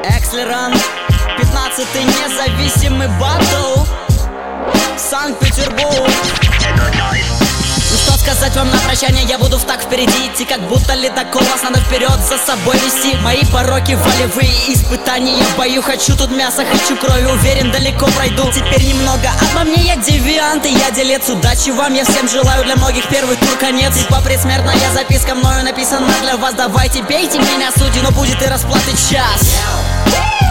Экслеран, 15-й независимый батл, Санкт-Петербург. Ну что сказать вам на прощание, я буду так впереди идти, как будто ледокол, вас надо вперед за собой вести. Мои пороки волевые испытания в бою. Хочу тут мясо, хочу крови, уверен, далеко пройду. Теперь немного обо мне, я девиант и я делец. Удачи вам, я всем желаю, для многих первый тур конец. Типа предсмертная записка мною написана для вас. Давайте бейте меня, судьи, но будет и расплаты час.